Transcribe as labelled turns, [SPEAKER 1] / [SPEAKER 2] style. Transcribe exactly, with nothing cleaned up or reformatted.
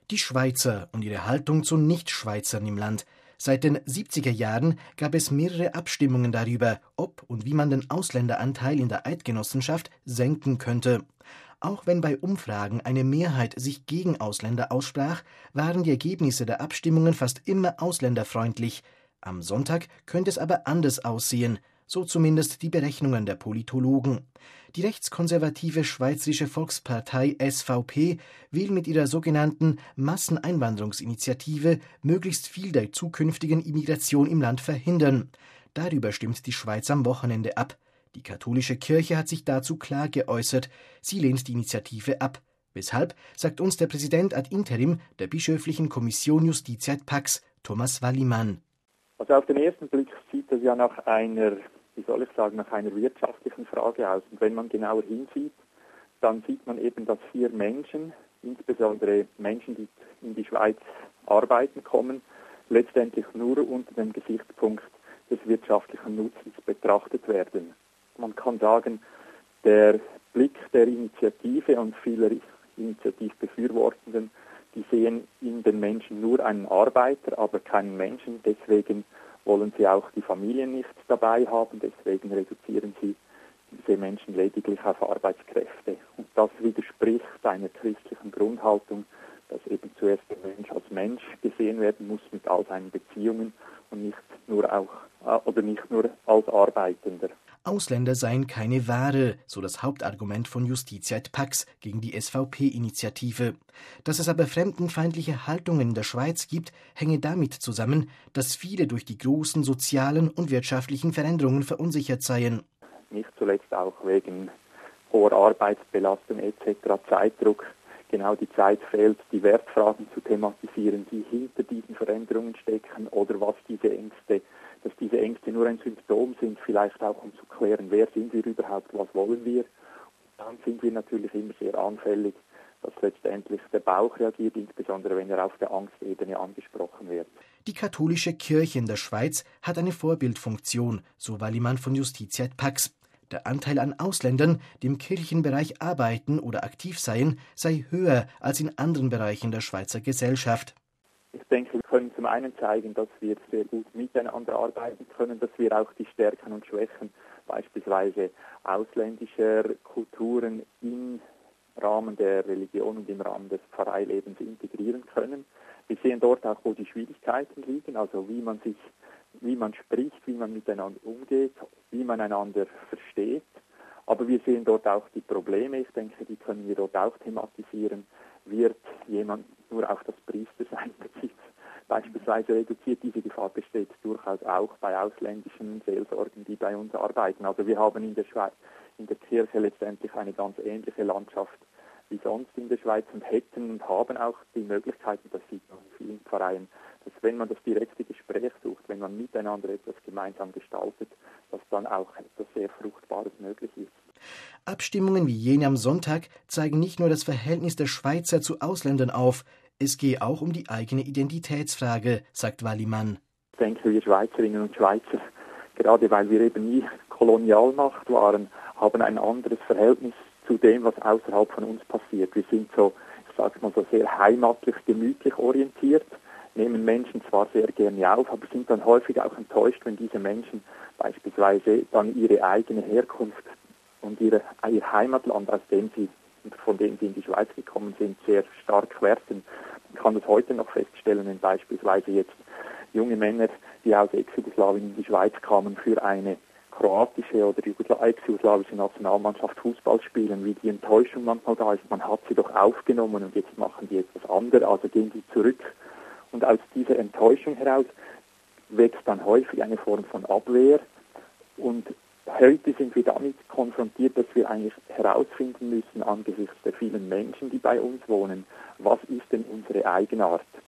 [SPEAKER 1] Die Schweizer und ihre Haltung zu Nichtschweizern im Land. Seit den siebziger Jahren gab es mehrere Abstimmungen darüber, ob und wie man den Ausländeranteil in der Eidgenossenschaft senken könnte. Auch wenn bei Umfragen eine Mehrheit sich gegen Ausländer aussprach, waren die Ergebnisse der Abstimmungen fast immer ausländerfreundlich. Am Sonntag könnte es aber anders aussehen, so zumindest die Berechnungen der Politologen. Die rechtskonservative Schweizerische Volkspartei S V P will mit ihrer sogenannten Masseneinwanderungsinitiative möglichst viel der zukünftigen Immigration im Land verhindern. Darüber stimmt die Schweiz am Wochenende ab. Die katholische Kirche hat sich dazu klar geäußert. Sie lehnt die Initiative ab. Weshalb, sagt uns der Präsident ad interim der Bischöflichen Kommission Justitia et Pax, Thomas Wallimann.
[SPEAKER 2] Also auf den ersten Blick sieht das ja nach einer, wie soll ich sagen, nach einer wirtschaftlichen Frage aus. Und wenn man genauer hinsieht, dann sieht man eben, dass vier Menschen, insbesondere Menschen, die in die Schweiz arbeiten kommen, letztendlich nur unter dem Gesichtspunkt des wirtschaftlichen Nutzens betrachtet werden. Man kann sagen, der Blick der Initiative und vieler Initiativbefürwortenden, die sehen in den Menschen nur einen Arbeiter, aber keinen Menschen. Deswegen wollen sie auch die Familien nicht dabei haben. Deswegen reduzieren sie diese Menschen lediglich auf Arbeitskräfte. Und das widerspricht einer christlichen Grundhaltung, dass eben zuerst der Mensch als Mensch gesehen werden muss mit all seinen Beziehungen und nicht nur auch oder nicht nur als Arbeitender.
[SPEAKER 1] Ausländer seien keine Ware, so das Hauptargument von Justitia et Pax gegen die S V P-Initiative. Dass es aber fremdenfeindliche Haltungen in der Schweiz gibt, hänge damit zusammen, dass viele durch die großen sozialen und wirtschaftlichen Veränderungen verunsichert seien.
[SPEAKER 2] Nicht zuletzt auch wegen hoher Arbeitsbelastung et cetera, Zeitdruck. Genau die Zeit fehlt, die Wertfragen zu thematisieren, die hinter diesen Veränderungen stecken oder was diese Ängste dass diese Ängste nur ein Symptom sind, vielleicht auch um zu klären, wer sind wir überhaupt, was wollen wir. Und dann sind wir natürlich immer sehr anfällig, dass letztendlich der Bauch reagiert, insbesondere wenn er auf der Angstebene angesprochen wird.
[SPEAKER 1] Die katholische Kirche in der Schweiz hat eine Vorbildfunktion, so Wallimann von Justitia et Pax. Der Anteil an Ausländern, die im Kirchenbereich arbeiten oder aktiv seien, sei höher als in anderen Bereichen der Schweizer Gesellschaft.
[SPEAKER 2] Ich denke, wir können zum einen zeigen, dass wir sehr gut miteinander arbeiten können, dass wir auch die Stärken und Schwächen beispielsweise ausländischer Kulturen im Rahmen der Religion und im Rahmen des Pfarreilebens integrieren können. Wir sehen dort auch, wo die Schwierigkeiten liegen, also wie man sich, wie man spricht, wie man miteinander umgeht, wie man einander versteht. Aber wir sehen dort auch die Probleme. Ich denke, die können wir dort auch thematisieren. Wird jemand nur auf das Priestersein bezieht, beispielsweise reduziert, diese Gefahr besteht durchaus auch bei ausländischen Seelsorgern, die bei uns arbeiten. Also wir haben in der Schweiz, in der Kirche letztendlich eine ganz ähnliche Landschaft wie sonst in der Schweiz und hätten und haben auch die Möglichkeiten, das sieht man in vielen Vereinen, dass wenn man das direkte Gespräch sucht, wenn man miteinander etwas gemeinsam gestaltet, dass dann auch etwas sehr Fruchtbares möglich ist.
[SPEAKER 1] Abstimmungen wie jene am Sonntag zeigen nicht nur das Verhältnis der Schweizer zu Ausländern auf, es gehe auch um die eigene Identitätsfrage, sagt Wallimann.
[SPEAKER 2] Ich denke, wir Schweizerinnen und Schweizer, gerade weil wir eben nie Kolonialmacht waren, haben ein anderes Verhältnis zu dem, was außerhalb von uns passiert. Wir sind so, ich sage mal so sehr heimatlich, gemütlich orientiert, nehmen Menschen zwar sehr gerne auf, aber sind dann häufig auch enttäuscht, wenn diese Menschen beispielsweise dann ihre eigene Herkunft und ihre, ihr Heimatland, aus dem sie, von dem sie in die Schweiz gekommen sind, sehr stark werten. Man kann das heute noch feststellen, wenn beispielsweise jetzt junge Männer, die aus Ex-Jugoslawien in die Schweiz kamen, für eine kroatische oder ex-jugoslawische Nationalmannschaft Fußball spielen, wie die Enttäuschung manchmal da ist. Man hat sie doch aufgenommen und jetzt machen die etwas anderes, also gehen die zurück. Und aus dieser Enttäuschung heraus wächst dann häufig eine Form von Abwehr. Und heute sind wir damit konfrontiert, dass wir eigentlich herausfinden müssen, angesichts der vielen Menschen, die bei uns wohnen, was ist denn unsere Eigenart?